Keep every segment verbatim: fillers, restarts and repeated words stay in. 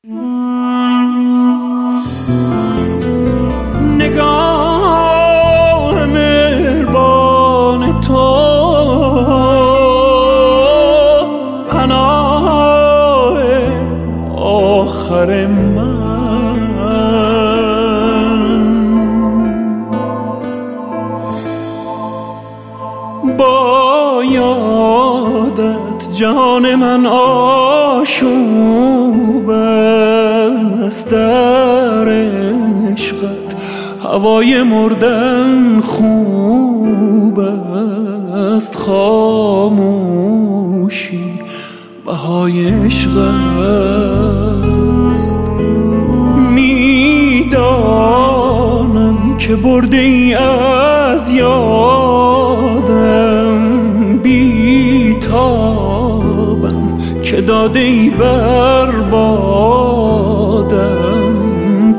نگاه مهربان تو پناه آخر من، با یادت جان من آشوب است، در عشقت هوای مردن خوب است، خاموشی بهای عشق است. میدانم که برده ای از یادم، بی تابم که داده ای بر بادم،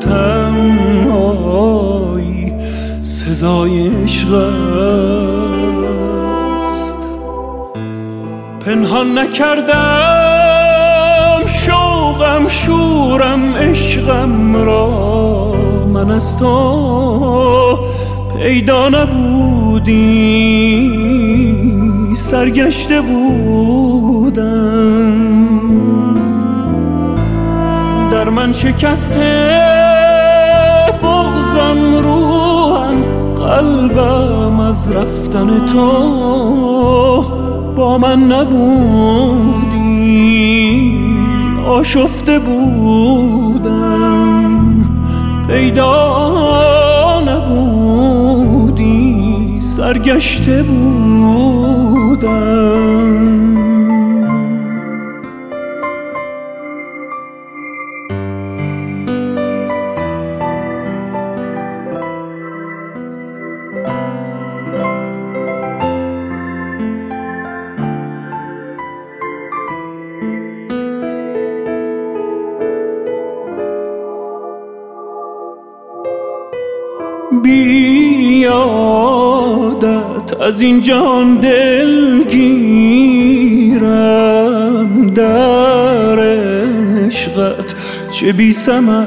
تنهایی سزای عشق است. پنهان نکردم شوقم شورم عشقم را، من از تو پیدا نبودی سرگشته بودم، در من شکسته بغضم روحم، قلبم از رفتن تو با من نبودی آشفته بودم، پیدا نبودی سرگشته بودم. بیادت از این جهان دلگیرم، در عشقت چه بی ثمر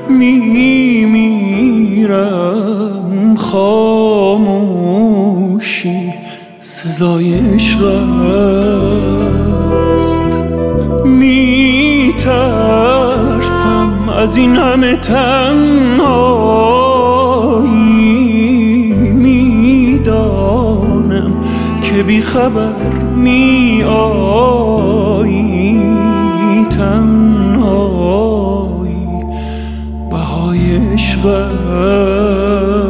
میمیرم، خاموشی سزای عشق است. میترسم از این همه تنهایی، میدانم که بی خبر می آیی، تنهایی بهای عشق است.